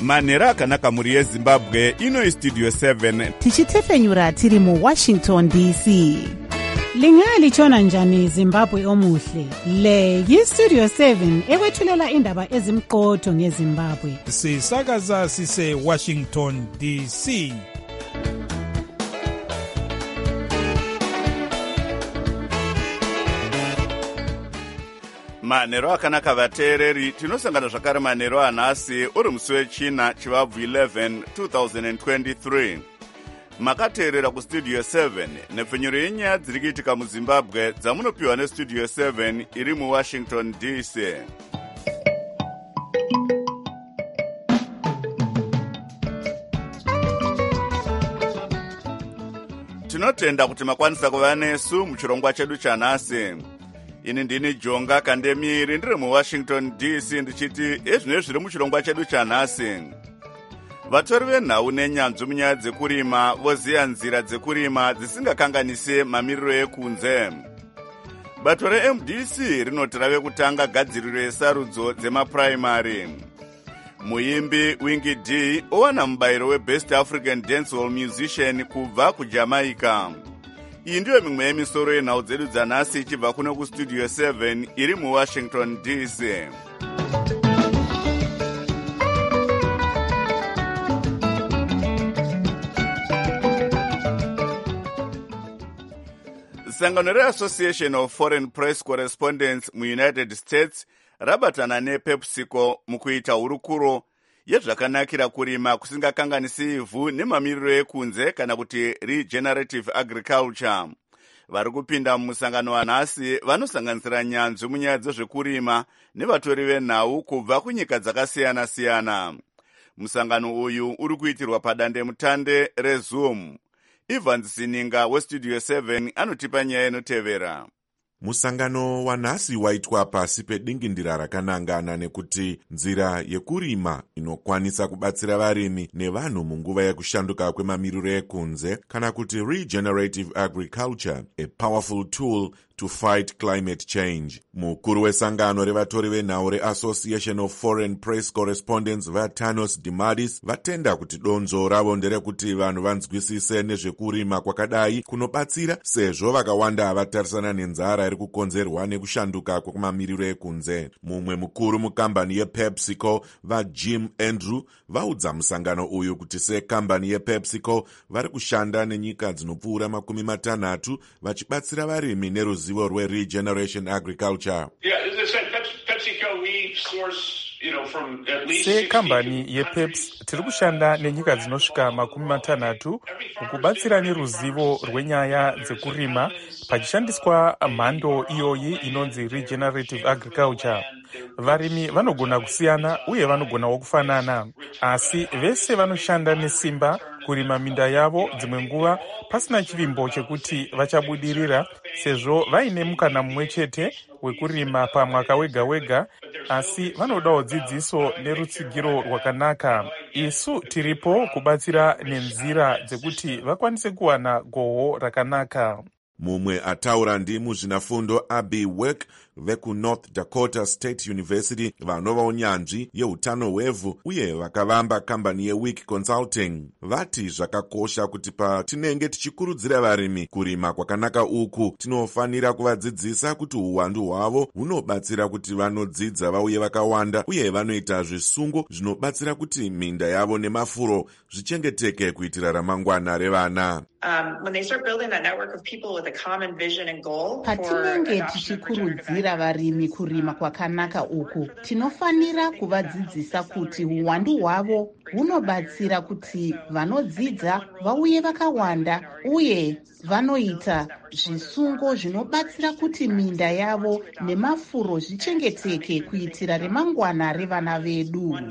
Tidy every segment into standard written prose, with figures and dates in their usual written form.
manhero akanaka mhuri yezimbabwe. Ino Studio 7 tichitefenyura tiri muWashington DC. Lingalitshona njani Zimbabwe omuhle? Le yiStudio 7 ekwethulela indaba ezimqotho ngeZimbabwe. Sisakaza sise Washington DC. manhero akanaka vateereri, tinosangana zvakare manhero anhasi uri musi wechina chivabvu 11 2023. makateerera kustudio 7 nepfenyuro yenyaya dziri kuitika muzimbabwe dzamunopiwa nestudio 7 iri muwashington DC. tinotenda kuti makwanisa kuva nesu muchirongwa chedu chanhasi. ini ndini Jonga Kandemiri ndiri muwashington DC ndichiti ezvino zviri muchirongwa chedu chanhasi. vatori venhau nenyanzvi munyaya dzekurima voziya nzira dzekurima dzisingakanganise mamiriro ekunze. bato reMDC rinoti rave kutanga gadziriro yesarudzo dzemapuraimari. muimbi Wingy D owana mubayiro weBest African Dancehall Musician kubva kuJamaica. iyi ndiyo mimwe yemisoro yenhau dzedu dzanhasi ichibva kuno kustudio 7 iri muwashington DC. sangano reAssociation of Foreign Press Correspondents muUnited States rabatana nePepsiCo mukuita hurukuro yezvakanakira kurima kusingakanganisi ivhu nemamiriro ekunze kana kuti regenerative agriculture. vari kupinda mumusangano wanhasi vanosanganisira nyanzvi munyaya dzezvekurima nevatori venhau kubva kunyika dzakasiyana-siyana. musangano uyu uri kuitirwa padandemutande reZoom. Evans Sininga weStudio 7 anotipa nyaya inotevera. musangano wanhasi waitwa pasi pedingindira rakanangana nekuti nzira yekurima inokwanisa kubatsira varimi nevanhu munguva yekushanduka kwemamiriro ekunze kana kuti regenerative agriculture, a powerful tool to fight climate change. mukuru wesangano revatori venhau reAssociation of Foreign Press Correspondents vaThanos Dimadis vatenda kuti donzvo ravo nderekuti vanhu vanzwisise nezvekurima kwakadai kunobatsira sezvo vakawanda vatarisana nenzara iri kukonzerwa nekushanduka kwemamiriro ekunze. mumwe mukuru mukambani yePepsiCo vaJim Andrew vaudza musangano uyu kuti sekambani yePepsiCo vari kushanda nenyika dzinopfuura 60 vachibatsira varimi neruzivo rweregeneration agriculture. sekambani yePepsi tiri kushanda nenyika dzinosvika 60 mukubatsira neruzivo rwenyaya dzekurima pachishandiswa mhando iyoyi inonzi regenerative agriculture. varimi vanogona kusiyana uye vanogonawo kufanana, asi vese vanoshanda nesimba kurima minda yavo, dzimwe nguva pasina chivimbo chekuti vachabudirira sezvo vaine mukana mumwe chete wekurima pamwaka wega-wega, asi vanodawo dzidziso nerutsigiro rwakanaka. isu tiripo kubatsira nenzira dzekuti vakwanise kuwana gohwo rakanaka. mumwe ataura ndimuzvinafundo Abby Work vekuNorth Dakota State University vanova unyanzvi yeutano hwevhu uye vakavamba kambani yeWeek Consulting. vati zvakakosha kuti patinenge tichikurudzira varimi kurima kwakanaka uku tinofanira kuvadzidzisa kuti uwandu hwavo hunobatsira kuti vanodzidza vauye vakawanda uye vanoita zvisungo zvinobatsira kuti minda yavo nemafuro zvichengeteke kuitira ramangwana revana. patinenge tichikurudzira varimi kurima kwakanaka uku tinofanira kuvadzidzisa kuti uwandu hwavo hunobatsira kuti vanodzidza vauye vakawanda uye vanoita zvisungo zvinobatsira kuti minda yavo nemafuro zvichengeteke kuitira remangwana revana vedu.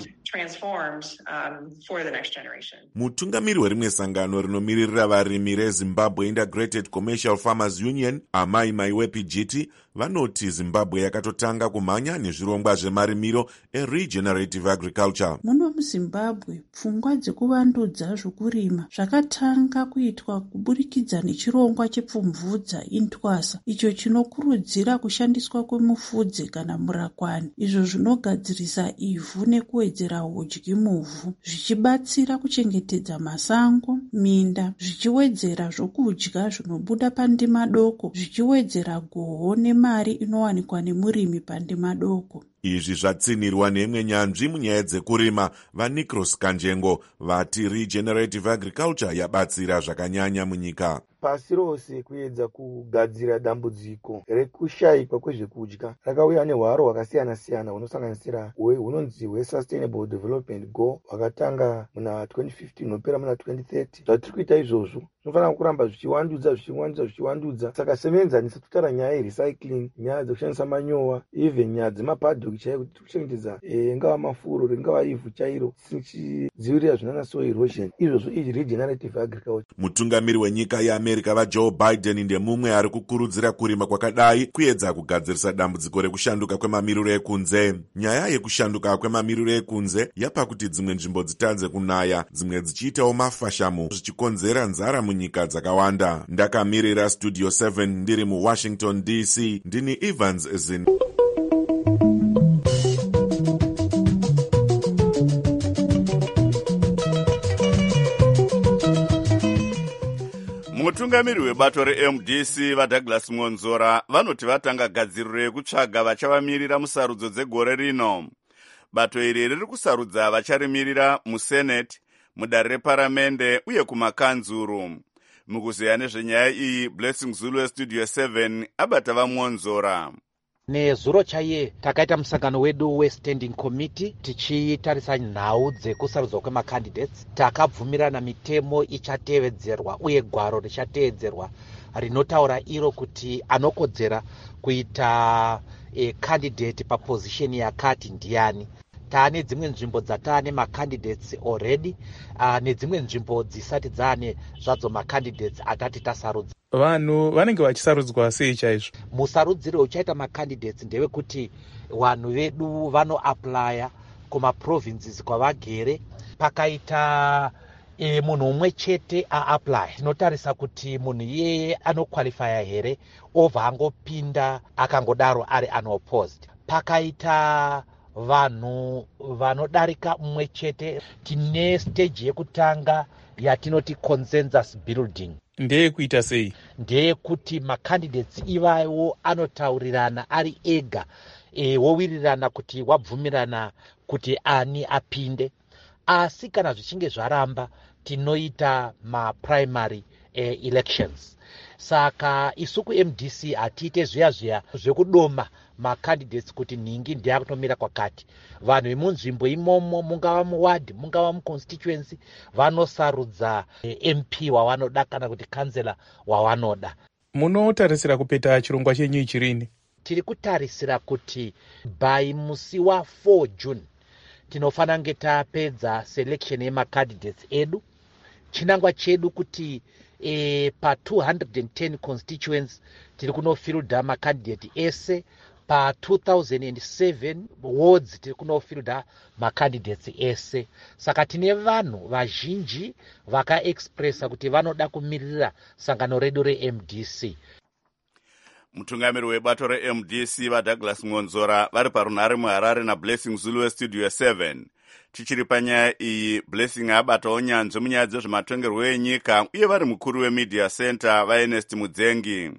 mutungamiri werimwe sangano rinomiririra varimi reZimbabwe Integrated Commercial Farmers Union Amai Maiwepi Jiti vanoti Zimbabwe yakatotanga kumhanya nezvirongwa zvemarimiro eregenerative agriculture. muno muZimbabwe pfungwa dzekuvandudza zvokurima zvakatanga kuitwa kuburikidza nechirongwa chepfumvudza intwasa icho chinokurudzira kushandiswa kwemufudze kana murakwani, izvo zvinogadzirisa ivhu nekuwedzera hudyi muvhu, zvichibatsira kuchengetedza masango, minda, zvichiwedzera zvokudya zvinobuda pandima doko, zvichiwedzera goho nemari inowanikwa nemurimi pandima doko. Izvi zvatsinirwa neimwe nyanzvi munyaya dzekurima vaNicros Kanjengo vati regenerative agriculture yabatsira zvakanyanya munyika. Pasi rose kuedza kugadzira dambudziko rekushayikwa kwezvekudya rakauya nehwaro hwakasiyana-siyana hunosanganisira hunonzi hweSustainable Development Goal hwakatanga muna 2015 hunopera muna 2030. Zvatiri kuita izvozvo zvinofanira kuramba zvichiwandudza. Saka semenza tutara nyaya yerecycling, nyaya dzekushandisa manyowa, even nyaya dzemapadhock chaiwo kuti kuchengetedza ingava mafuro ringava ivhu chairo tichidzivirira zvinana soil erosion. Izvozvo regenerative agriculture. Mutungamiri wenyika yeAmerika vaJoe Biden ndemumwe ari kukurudzira kurima kwakadai kuedza kugadzirisa dambudziko rekushanduka kwemamiriro ekunze. Nyaya yekushanduka kwemamiriro ekunze yapa kuti dzimwe nzvimbo dzitanze kunaya, dzimwe dzichiitawo mafashamu zvichikonzera nzara munyika dzakawanda. Ndakamirira Studio 7 ndiri muWashington DC, ndini Evans Zin. mutungamiri webato reMDC vaDouglas Monzora vanoti vatanga gadziriro yekutsvaga vachavamirira musarudzo dzegore rino. Bato iri riri kusarudza vacharimirira museneti, mudare reparamende uye kumakanzuru. Mukuzeya nezvenyaya iyi, Blessing Zulu weStudio 7 abata vaMonzora. Nezuro chaiye takaita musangano wedu weStanding Committee tichitarisa nhau dzekusarudzwa kwemacandidates. Takabvumirana mitemo ichatevedzerwa uye gwaro richateedzerwa rinotaura iro kuti anokodzera kuita candidate paposition yakati ndiani. Taane dzimwe nzvimbo dzataane macandidates already, nedzimwe nzvimbo dzisati dzaane zvadzo macandidates atati tasarudza. Vanhu vanenge vachisarudzwa sei chaizvo? Musarudziro uchaita macandidates ndewekuti vanhu vedu vanoaplya kumaprovinces kwavagere. Pakaita munhu umwe chete aapply, tinotarisa kuti munhu iyeye anoqualifya here obva angopinda akangodaro ari unopposed. Pakaita vanhu vanodarika umwe chete, tine stage yekutanga yatinoti consensus building. Ndeye kuita sei? Ndeye kuti macandidates ivayo anotaurirana ari ega, wowirirana kuti wabvumirana kuti ani apinde. Asi kana zvichinge zvaramba tinoita maprimary elections. Saka isu kuMDC hatiite zviya zvekudoma macandidates kuti ningi ndiyakutomira kwakati. Vanhu vemunzvimbo imomo, mungava muward, mungava muconstituency, vanosarudza MP wavanoda kana kuti kansela wavanoda. Munotarisira kupeta chirongwa chenyu chirini? Tiri kutarisira kuti by musi wa4 June tinofana nge tapedza selection yemacandidates edu. Chinangwa chedu kuti pa 210 constituents tiri kunofilda macandidate ese. Pa 2007 wards tiri kunofilda macandidates ese. Saka tine vanhu vazhinji vakaexpressa kuti vanoda kumirira sangano redu reMDC. Mutungamiri webato reMDC vaDouglas Monzora vari parunhare muHarare naBlessing Zulu weStudio 7. Tichiri panyaya iyi, Blessing abatawo nyanzvi munyaya dzezvematongerwo enyika uye vari mukuru weMedia Center vaErnest Mudzengi.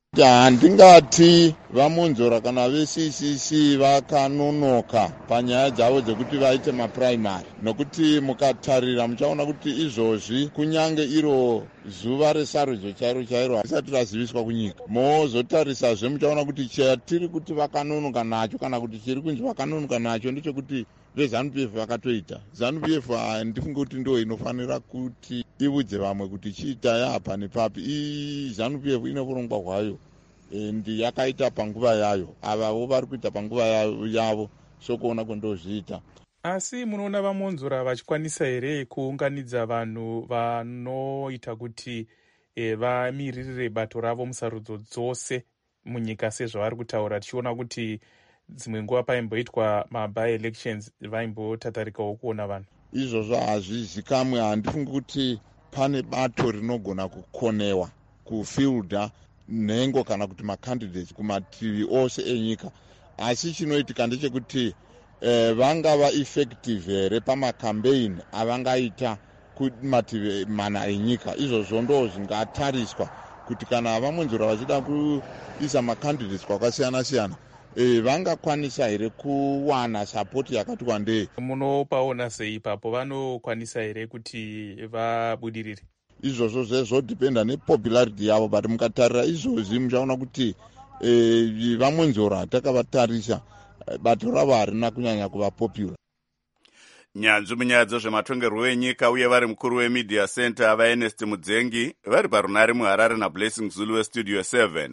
Handingati vaMonzora kana veCCC vakanonoka panyaya dzavo dzekuti vaite maprimary, nokuti mukatarira muchaona kuti izvozvi kunyange iro zuva resarudzo chairo risati raziviswa kunyika. Mozotarisazve muchaona kuti chatiri kuti vakanonoka nacho kana kuti chiri kunzi vakanonoka nacho ndechekuti veZANU-PF vakatoita. ZANU-PF handifunge kuti ndo inofanira kuti iudze vamwe kuti chiitai apa nepapi. ZANU-PF ine urongwa hwayo ndi yakaita panguva yayo, avavo vari kuita panguva yavo, sokuona kwendozviita. Asi munoona vaMonzora vachikwanisa here kuunganidza vanhu vanoita kuti vamiririre bato ravo musarudzo dzose munyika sezvavari kutaura, tichiona kuti dzimwe nguva paimboitwa maby elections vaimbotatarikawo kuona vanhu? Izvozvo hazvizikamwe. Handifungi kuti pane bato rinogona kukonewa kufilda nhengo kana kuti macandidates kumativi ose enyika. Asi chinoitika ndechekuti vangava effective here pamakampeini avangaita kumativi mana enyika. Izvozvo ndo zvingatariswa kuti kana vamunzura vachida kuisa macandidates kwakasiyana-siyana vangakwanisa here kuwana sapoti yakati wandei. Munopaona sei ipapo vanokwanisa here kuti vabudirire? Izvozvo zvezvodhipenda nepopularity yavo, but mukatarira izvozvi muchaona kuti vamunzura takavatarisa bato ravo harina kunyanya kuva popular. Nyanzvi munyaya dzezvematongerwo enyika uye vari mukuru wemedia center vaErnest Mudzengi vari parunare muHarare naBlessing Zulu westudio 7.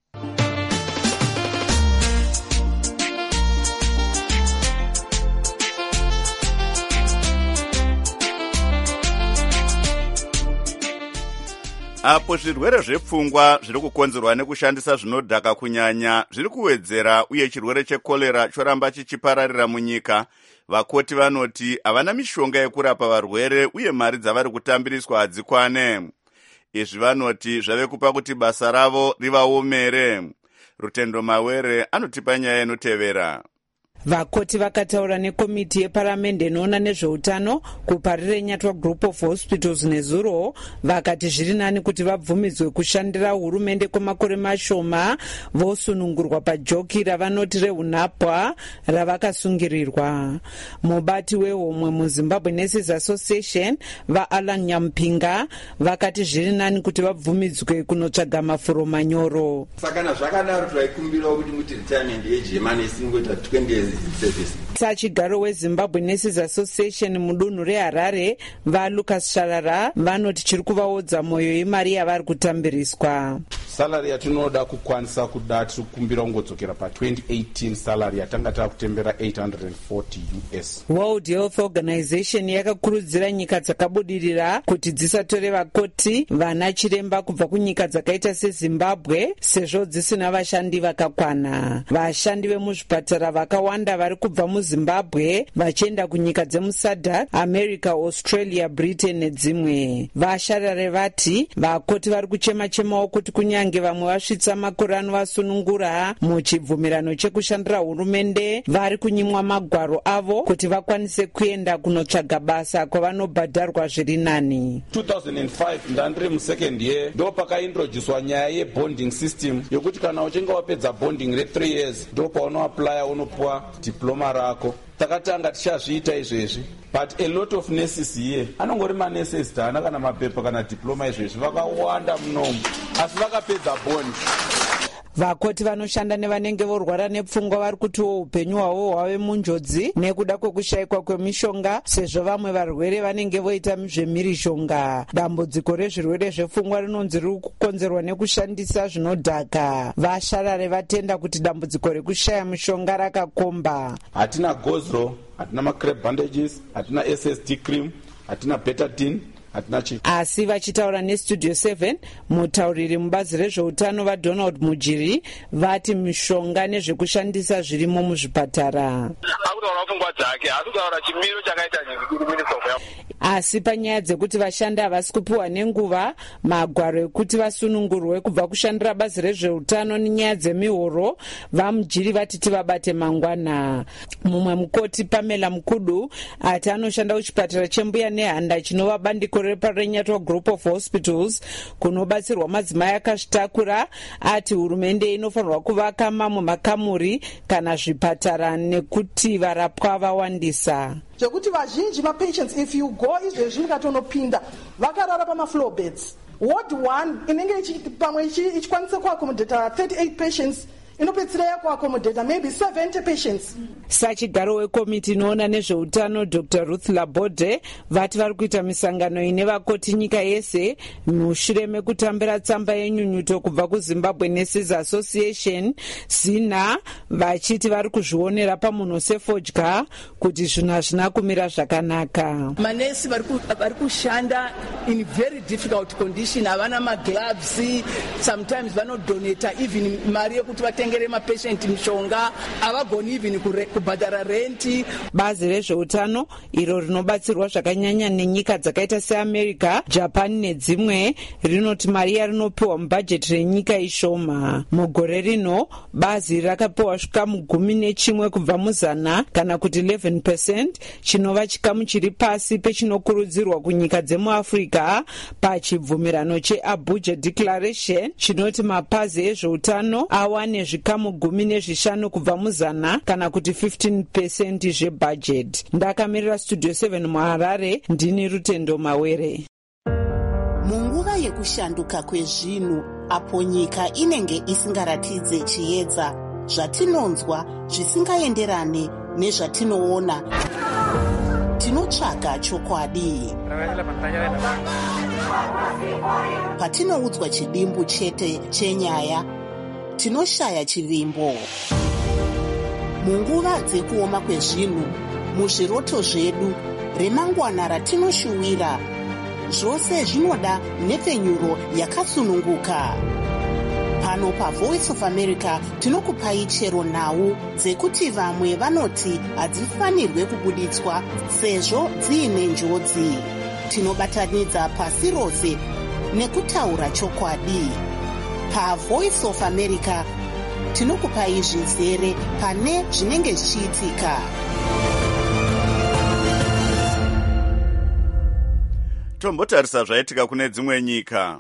Apo zvirwere zvepfungwa zviri kukonzerwa nekushandisa zvinodhaka kunyanya zviri kuwedzera uye chirwere chekorera choramba chichipararira munyika, vakoti vanoti havana mishonga yekurapa varwere uye mari dzavari kutambiriswa hadzikwane. Izvi vanoti zvave kupa kuti basa ravo rivaomere. Rutendo Mawere anotipa nyaya inotevera. Vakoti vakataura nekomiti yeparamende inoona nezveutano kuParirenyatwa Group of Hospitals nezuro vakati zviri nani kuti vabvumidzwe kushandira hurumende kwemakore mashoma vosunungurwa pajoki ravanoti reunhapwa ravakasungirirwa. Mubati wehomwe muZimbabwe Nurses Association vaAlan Nyampinga vakati zviri nani kuti vabvumidzwe kunotsvaga mafuro manyoro. Sakana zvakadaro twaikumbirawo kuti muti retirement age yemanesi ingoita 20 years. Sachigaro weZimbabwe Nurses Association mudunhu reHarare vaLucas Sharara vanoti chiri kuvaodza mwoyo yemari yavari kutambiriswa. Salary yatinoda kukwanisa kuda tiri kukumbira kungodzokera pa2018 salary yatanga takutembera $840. World Health Organization yakakurudzira nyika dzakabudirira kuti dzisatore vakoti vana chiremba kubva kunyika dzakaita seZimbabwe sezvo dzisina vashandi vakakwana. Vashandi vemuzvipatara vakawanda vari kubva muZimbabwe vachienda kunyika dzemuSADC, America, Australia, Britain nedzimwe. Vasharare vati vakoti vari kuchema-chemawo kuti kunyange vamwe vasvitsa makore anovasunungura muchibvumirano chekushandira hurumende vari kunyimwa magwaro avo kuti vakwanise kuenda kunotsvaga basa kwavanobhadharwa zviri nani. 2005 ndandiri musecond year ndo pakaintroducwa nyaya yebonding system yokuti kana uchinge wapedza bonding re3 years ndo paunoaplya unopuwa diploma rako. Takatanga tichazviita izvezvi, but a lot of nurses here anongori manurses dana kana mapepa kana diploma izvezvi vakawanda munomu asi vakapedza bond. Vakoti vanoshanda nevanenge vorwara nepfungwa vari kutiwo upenyu hwavo hwave munjodzi nekuda kwekushayikwa kwemishonga sezvo vamwe varwere vanenge voita zvemhirishonga. Dambudziko rezvirwere zvepfungwa rinonzi riri kukonzerwa nekushandisa zvinodhaka. Vasharare vatenda kuti dambudziko rekushaya mishonga rakakomba. Hatina gozro, hatina macrep bandages, hatina SST cream, hatina betadine. Asi vachitaura nestudio 7 mutauriri mubazi rezveutano vaDonald Mujiri vati mishonga nezvekushandisa zvirimo muzvipatara. Asi panyaya dzekuti vashandi havasi kupiwa nenguva, magwaro ekuti vasunungurwe kubva kushandira bazi rezveutano nenyaya dzemihoro, vaMujiri vati tivabate mangwana. Mumwe mukoti Pamela Mukudu ati anoshanda kuchipatara chembuya nehanda chinova bandiko reParirenyatwa Group of Hospitals kunobatsirwa madzimai akazvitakura, ati hurumende inofanirwa kuvaka mamwe makamuri kana zvipatara nekuti varapwa vawandisa. Zvekuti vazhinji mapatients if you go izvezvi mukatonopinda vakarara pamafloor beds. Ward 1 inenge pamwe ichikwanisa kuaccommodata 38 patients inopedzisira yakuaccommodata maybe 70 patients. Sachigaro wekomiti inoona nezveutano Dr. Ruth Labode vati vari kuita misangano ine vakoti nyika yese mushure mekutambira tsamba yenyunyuto kubva kuZimbabwe Nurses Association zina vachiti vari kuzvionera pamunhu sefodya kuti zvinhu hazvina kumira zvakanaka. Manesi vari kushanda in very difficult condition, havana magloves, sometimes vanodonata even mari yekuti vatenge kutengere mapeshenti mishonga, havagoni even kubhadhara renti. Bazi rezveutano iro rinobatsirwa zvakanyanya nenyika dzakaita seAmerica, Japan nedzimwe rinoti mari yarinopiwa mubhajeti renyika ishoma. Mugore rino bazi rakapiwa zvikamu 11 kubva muzana kana kuti 11%, chinova chikamu chiri pasi pechinokurudzirwa kunyika dzemuAfrica pachibvumirano cheAbuja Declaration chinoti mapazi ezveutano awane zvikamu 15 kubva muzana kana kuti 15% zvebhajeti. Ndakamirira Studio 7 muHarare, ndini Rutendo Mawere. Munguva yekushanduka kwezvinhu, apo nyika inenge isingaratidze chiedza, zvatinonzwa zvisingaenderane nezvatinoona, tinotsvaga chokwadi. Patinoudzwa chidimbu chete chenyaya, tinoshaya chivimbo. Munguva dzekuoma kwezvinhu, muzviroto zvedu, remangwana ratinoshuwira, zvose zvinoda nhepfenyuro yakasununguka. Pano paVoice of America tinokupai chero nhau dzekuti vamwe vanoti hadzifanirwe kubuditswa sezvo dziine njodzi. Tinobatanidza pasi rose nekutaura chokwadi. PaVoice of America tinokupai zvizere pane zvinenge zvichiitika. Tombotarisa zvaitika kune dzimwe nyika.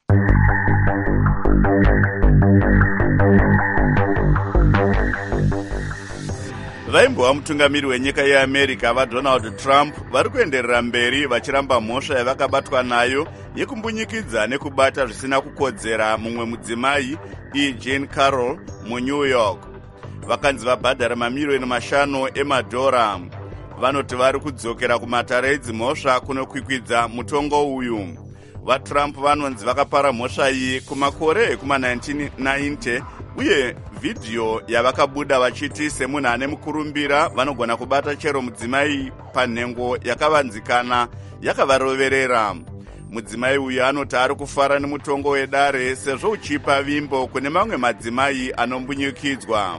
Vaimbova mutungamiri wenyika yeAmerica vaDonald Trump vari kuenderera mberi vachiramba mhosva yavakabatwa nayo yekumbunyikidza nekubata zvisina kukodzera mumwe mudzimai Jean Carroll muNew York. Vakanzi vabhadhara mamiliyoni 5 emadhora. Vanoti vari kudzokera kumatare edzimhosva kunokwikwidza mutongo uyu. VaTrump vanonzi vakapara mhosva iyi kumakore ekuma1990 uye vhidhiyo yavakabuda vachiti semunhu ane mukurumbira vanogona kubata chero mudzimai panhengo yakavanzikana yakavaroverera. Mudzimai uyu anoti ari kufara nemutongo wedare sezvo uchipa vimbo kune mamwe madzimai anombunyikidzwa.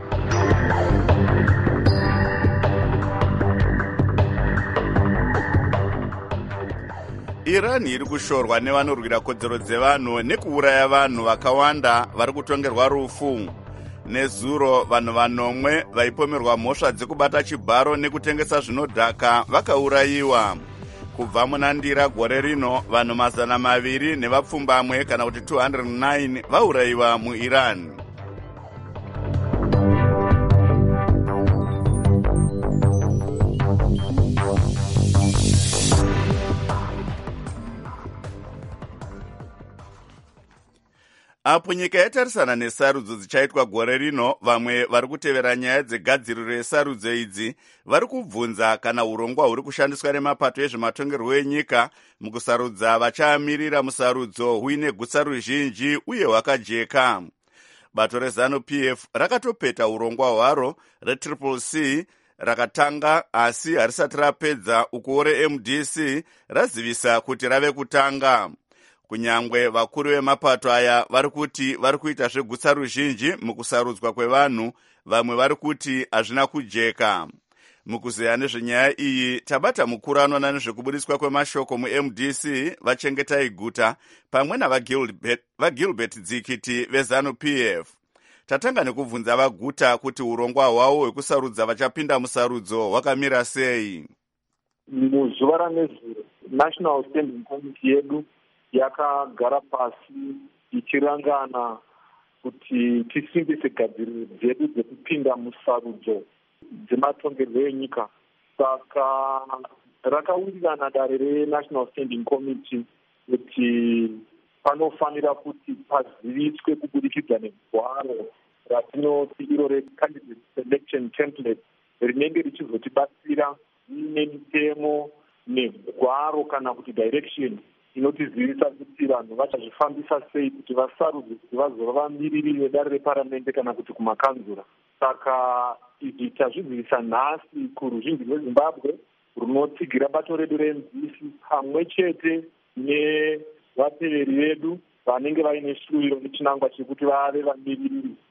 Iran iri kushorwa nevanorwira kodzero dzevanhu nekuuraya vanhu vakawanda vari kutongerwa rufu. Nezuro vanhu 9 vaipomerwa mhosva dzekubata chibharo nekutengesa zvinodhaka vakaurayiwa. Kubva munandira gore rino vanhu 200 nevapfumbamwe kana kuti 209 vaurayiwa muIran. Apo nyika yatarisana nesarudzo dzichaitwa gore rino, vamwe vari kutevera nyaya dzegadziriro yesarudzo idzi vari kubvunza kana urongwa huri kushandiswa nemapato ezvematongerwo enyika mukusarudza vachamirira musarudzo huine gutsa ruzhinji uye hwakajeka. Bato reZANU-PF rakatopeta urongwa hwaro reCCC rakatanga asi harisati rapedza, uko reMDC razivisa kuti rave kutanga. Kunyangwe vakuru vemapato aya vari kuti vari kuita zvegutsa ruzhinji mukusarudzwa kwevanhu, vamwe vari kuti hazvina kujeka. Mukuzeya nezvenyaya iyi tabata mukuru anoona nezvekubudiswa kwemashoko muMDC Vachengetai Guta pamwe navaGilbert Dzikiti veZANU-PF. Tatanga nekubvunza vaGuta kuti urongwa hwavo hwekusarudza vachapinda musarudzo hwakamira sei. Muzuva ranezuro National Standing Committee yedu yakagara pasi ichirangana kuti tisimbise gadziriro dzedu dzekupinda musarudzo dzematongerwo enyika. Saka rakawirirana dare reNational Standing Committee kuti panofanira kuti paziviswe kubudikidza negwaro ratinoti iro recandidate selection template rinenge richizotibatsira nemitemo negwaro kana kuti direction inotizivisa kuti vanhu vachazvifambisa sei kuti vasarudze kuti vazova vamiriri vedare reparamende kana kuti kumakanzura. Saka izvi tazvizivisa nhasi kuruzhinji rweZimbabwe runotsigira bato redu reMDC pamwe chete nevateveri vedu vanenge vaine shuviro nechinangwa chekuti vave vamiriri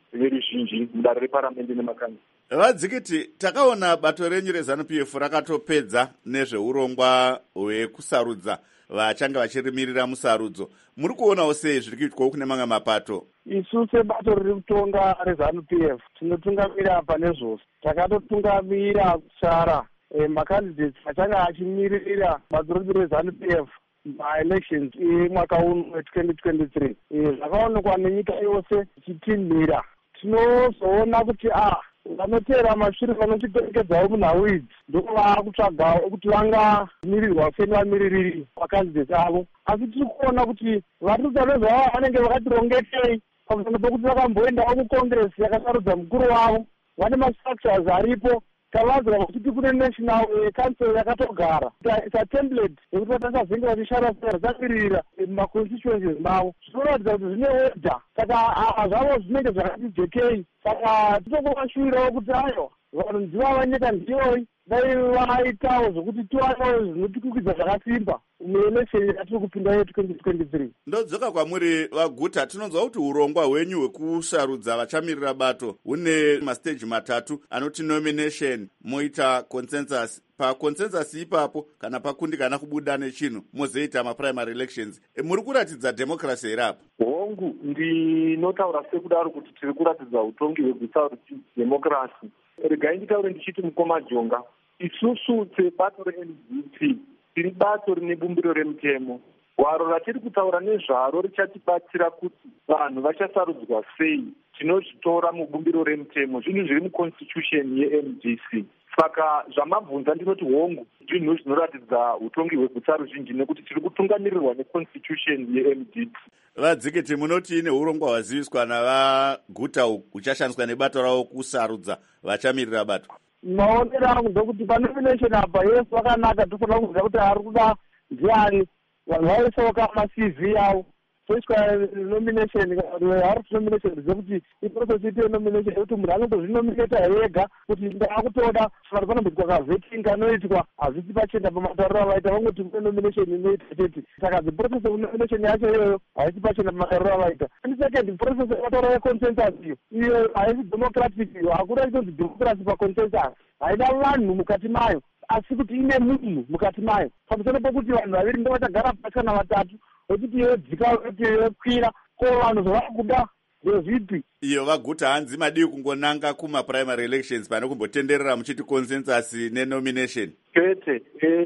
veruzhinji mudare reparamende nemakani. Vadzikiti, takaona bato renyu reZANU-PF rakatopedza nezveurongwa hwekusarudza vachange vachirimirira musarudzo. Muri kuonawo sei zviri kuitwawo kune mamwe mapato? Isu sebato riri kutonga reZANU-PF tinotungamira pane zvose. Takatotungamira kusara makandidates achange achimiririra bato redu reZANU-PF maelections emwaka uno we2023. Zvakaonekwa nenyika yose ichitinhira. Tinozoona kuti vanotera mashure vanotiperekedzawo munhau idzi ndovaakutsvagawo kuti vangamirirwa sei vamiririri vakandidates avo, asi tiri kuona kuti vatutano zvavo vanenge vakatirongetei pamusana pokuti vakamboendawo mukongresi yakasarudza mukuru wavo. Vane mastructures aripo. Tavazwa kuti kune national council yakatogara isa template yekuti vatasazenge vachishara sei vasamirira maconstituencies mavo. Zvinoratidza kuti zvine order, saka zvavo zvinenge zvakati jekei. Saka titongovashuvirawo kuti ayo vanhu ndivava nyika ndiyoyi dai vaitawo zvokuti tiwanewo zvinotikukidza zvakasimba muelection yatiri kupinda ye2023. Ndodzoka kwamuri vaguta, tinonzwa kuti urongwa hwenyu hwekusarudza vachamirira bato hune mastage matatu anoti nomination, moita consensus. Paconsensus ipapo kana pakundikana kubuda nechinhu mozoita maprimary elections. Muri kuratidza democracy here apa? Hongu, ndinotaura sekudaro kuti tiri kuratidza utongi hweguta kuti democracy. Regai nditaure ndichiti mukoma Jonga, isusu sebato reNDC tiri bato rine bumbiro remutemo. Hwaro ratiri kutaura nezvaro richatibatsira kuti vanhu vachasarudzwa sei tinozvitora mubumbiro remutemo, zvinhu zviri muconstitution yeMDC. Saka zvamabvunza ndinoti hongu zvinhu zvinoratidza utongi hweguta ruzhinji nekuti tiri kutungamirirwa neconstitution yeMDC. Vadzikiti, munoti neurongwa hwaziviswa navaguta huchashandiswa nebato ravo kusarudza vachamirira bato? Maonero angu ndokuti panomination apa yese vakanaka, tofanira kuziva kuti ari kuda ndiani, vanhu vaisawo kama-CV avo toiswa nomination. Hari kuti nomination dzekuti iprocess ite nomination yekuti munhu anotozvinominata ega kuti ndaakutoda saka panomboitwa kaveting anoitwa hazvisi pachena pamatariro avaita, vangoti kune nomination inoita chete. Saka the process of nomination yacho iyoyo haisi pachena pamatariro avaita. And second, process yematauro yeconsensus iyo haisi democratic, iyo hakuna itonzi democracy paconsensus, haina vanhu mukati mayo asi kuti ine munhu mukati mayo. Pamusoro pokuti vanhu vaviri ndo vachagara pasi kana vatatu vechiti yodzika kuti yokwira ko vanhu zvavari kuda ndezvipi. Iyo vaguta hanzi madiwi kungonanga kumaprimary elections pane kumbotenderera muchiti consensus nenomination. Kwete,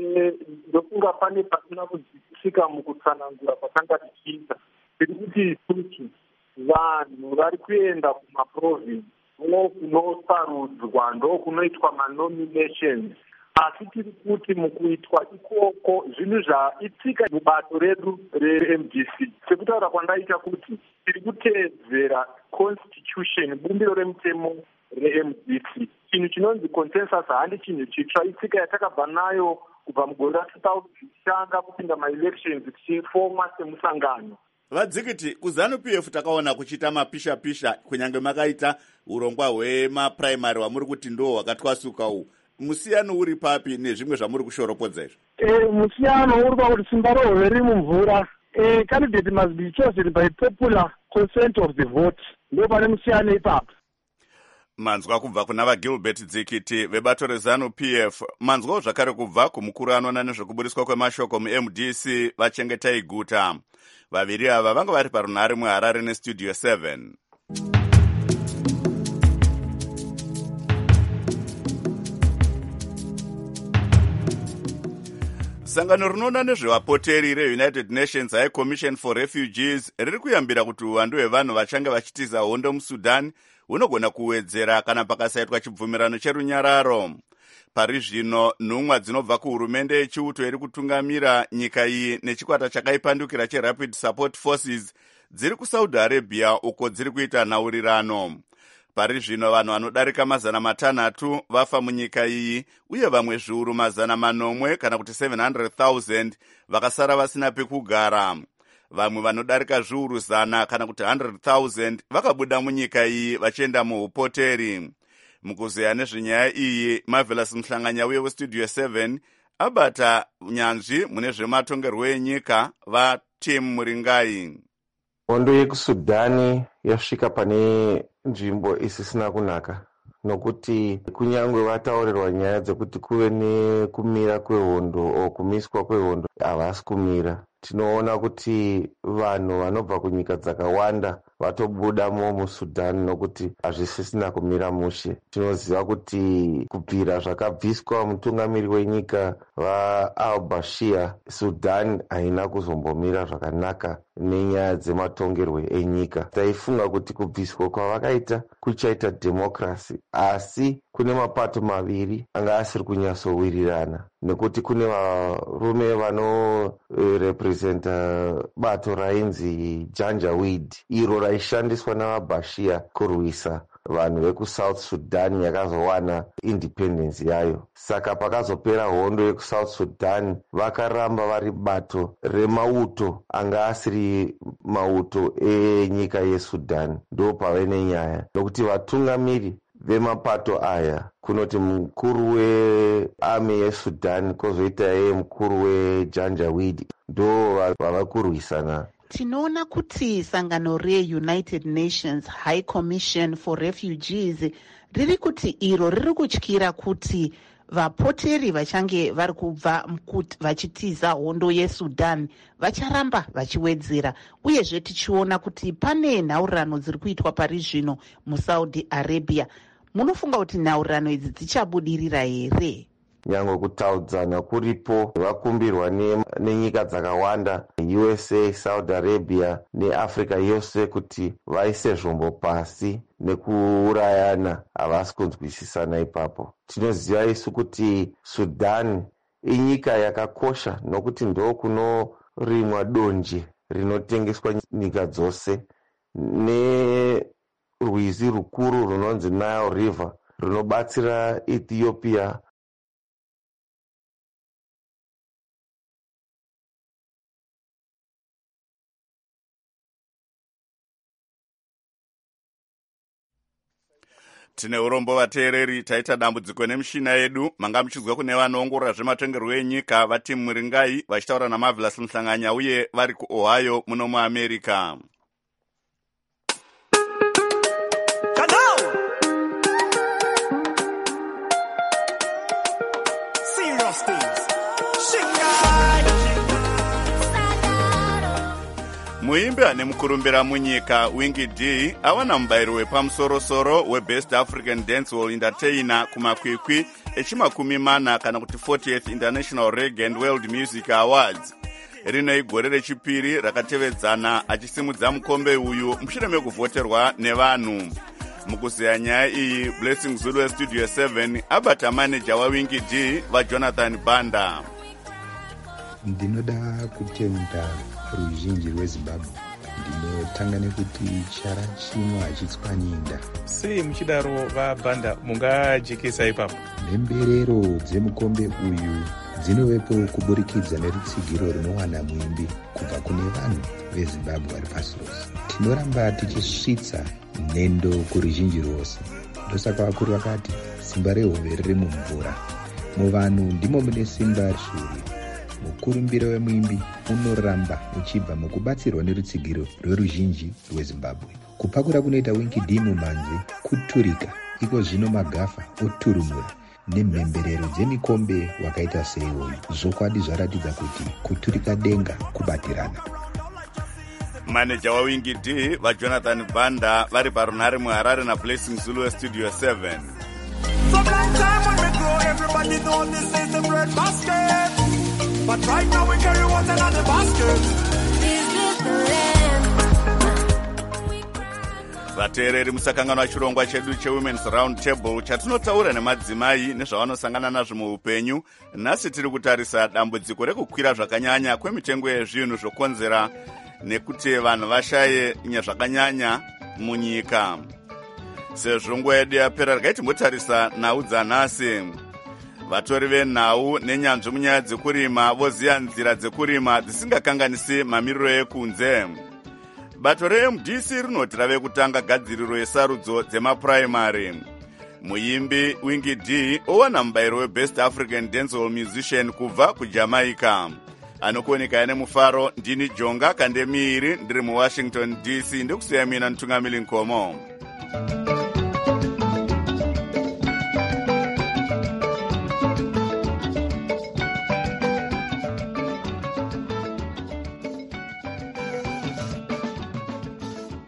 ndofunga pane pasina kusvika mukutsanangura patanga tichiita. Tiri kuti isusu vanhu vari kuenda kumaprovince kunosarudzwa ndo kunoitwa manominations, asi tiri kuti mukuitwa ikoko zvinhu zvaitsika mubato redu reMDC. Sekutaura kwandaita kuti tiri kuteedzera constitution, bumbiro remutemo reMDC. Chinhu chinonzi consensus handi chinhu chitsva, itsika yatakabva nayo kubva mugore ra2000 tichitanga kupinda maelections tichifoma semusangano. Vadzikiti, kuZANU-PF takaona kuchiita mapisha-pisha kunyange makaita urongwa hwemaprimary hwamuri kuti ndo hwakatwasuka uhu. Musiyano uri papi nezvimwe zvamuri kushoropodza izvo? Musiyano uri pakuti simba rohwe riri mumvura. Candidate must be chosen by popular consent of the vote. Ndo pane musiyano ipapo. Manzwa kubva kuna vaGilbert Dzikiti vebato reZANU-PF. Manzwawo zvakare kubva kumukuru anoona nezvekuburiswa kwemashoko muMDC Vachengetai Guta. Vaviri ava vanga vari parunhare muHarare neStudio 7. Sangano rinoona nezvevapoteri reUnited Nations High Commission for Refugees riri kuyambira kuti uwandu hwevanhu vachange vachitiza hondo muSudan hunogona kuwedzera kana pakasaitwa chibvumirano cherunyararo. Pari zvino nhumwa dzinobva kuhurumende yechiuto iri kutungamira nyika iyi nechikwata chakaipandukira cheRapid Support Forces dziri kuSaudi Arabia uko dziri kuita nhaurirano. Pari zvino vanhu vanodarika 600 vafa munyika iyi uye vamwe zviuru 800 kana kuti 700,000 vakasara vasina pekugara. Vamwe vanodarika zviuru 100 kana kuti 100,000 vakabuda munyika iyi vachienda muupoteri. Mukuzeya nezvenyaya iyi, Marvelous Mhlanganya uye weStudio 7 abata nyanzvi mune zvematongerwo enyika vaTim Muringai. Hondo yekusudhani yasvika pane nzvimbo isisina kunaka, nokuti kunyangwe vataurirwa nyaya dzekuti kuve nekumira kwehondo o kumiswa kwehondo havasi kumira. Tinoona kuti vanhu vanobva kunyika dzakawanda vatobudamo muSudan nokuti hazvisisina kumira mushe. Tinoziva kuti kubvira zvakabviswa mutungamiri wenyika vaal-Bashir, Sudan haina kuzombomira zvakanaka nenyaya dzematongerwe enyika. Taifunga kuti kubviswa kwavakaita kuchaita dhemokrasi, asi kune mapato maviri anga asiri kunyatsowirirana, nekuti kune varume vanorepresenta bato rainzi Janjaweed, iro raishandiswa navaBashir kurwisa vanhu vekuSouth Sudan yakazowana independence yayo. Saka pakazopera hondo yekuSouth Sudan, vakaramba vari bato remauto anga asiri mauto enyika yeSudan. Ndo pave nenyaya, nokuti vatungamiri vemapato aya kunoti mukuru wearmy yeSudan kozoita yeye mukuru weJanjaweed ndo vava kurwisana. Tinoona kuti sangano reUnited Nations High Commission for Refugees riri kuti iro riri kutyira kuti vapoteri vachange vari kubva vachitiza hondo yeSudan vacharamba vachiwedzera, uyezve tichiona kuti pane nhaurirano dziri kuitwa pari zvino muSaudi Arabia. Munofunga kuti nhaurirano idzi dzichabudirira here? Nyange kutaudzana kuripo, vakumbirwa nenyika dzakawanda, USA, Saudi Arabia neAfrica yose kuti vaise zvombo pasi nekuurayana, havasi kunzwisisana ipapo. Tinoziva isu kuti Sudan inyika yakakosha nokuti ndo kunorimwa donje rinotengeswa nyika dzose, nerwizi rukuru runonzi Nile River runobatsira Ethiopia Tine urombo vateereri, taita dambudziko nemishina yedu. Manga muchizwa kune vanoongorora zvematongerwo enyika vati Muringai vachitaura naMarvelous Muhlanganya uye vari kuOhio muno muAmerica. Muimbi ane mukurumbira munyika Wingy D awana mubayiro wepamusoro-soro weBest African Dancehall Entertainer kumakwikwi echimakumi-mana kana kuti 40th International Reggae and World Music Awards. Rino igore rechipiri rakatevedzana achisimudza mukombe uyu mushure mekuvhoterwa nevanhu. Mukuzeya nyaya iyi, Blessing Zulu Studio 7 abata manager waWingy D vaJonathan Banda. Ndinoda kutenda ruzhinji rweZimbabwe. Ndinotanga nekuti chara chino hachitswanyinda. Sei muchidaro vaBanda mungajekesa ipapo? Mhemberero dzemukombe uyu dzinovepo kuburikidza nerutsigiro runowana muimbi kubva kune vanhu veZimbabwe vari pasi rose. Tinoramba tichisvitsa nhendo kuruzhinji rwose. Ndosaka vakuru vakati simba rehove riri mumvura. Muvanhu ndimo mune simba rishuri. Mukurumbiro wemuimbi unoramba uchibva mukubatsirwa nerutsigiro rweruzhinji rweZimbabwe. Kupakura kunoita Wingy D mumanzi kuturika, iko zvino magafa oturumura nemhemberero dzemikombe wakaita seiwoyu. Zvokwadi zvaratidza kuti kuturika denga kubatirana. Manager waWingy D vaJonathan Banda vari parunhare muHarare naBlessing Zulu Studio 7. But right now we carry water in the basket. Vateereri, musakanganwa chirongwa chedu cheWomen's Round Table chatinotaura nemadzimai nezvavanosangana nazvo muupenyu. Nhasi tiri kutarisa dambudziko rekukwira zvakanyanya kwemitengo yezvinhu zvokonzera nekuti vanhu vashaye zvakanyanya munyika. Sezvo nguva yedu yapera, regai timbotarisa nhau dzanhasi. Vatori venhau nenyanzvi munyaya dzekurima voziya nzira dzekurima dzisingakanganisi mamiriro ekunze. Bato reMDC rinoti rave kutanga gadziriro yesarudzo dzemapuraimari. Muimbi Wingy D owana mubayiro weBest African Dancehall Musician kubva kuJamaica. Anokuoneka ane mufaro. Ndini Jonga Kandemiiri, ndiri muWashington DC, ndikusiya mina Ntungamili Nkomo. Africa.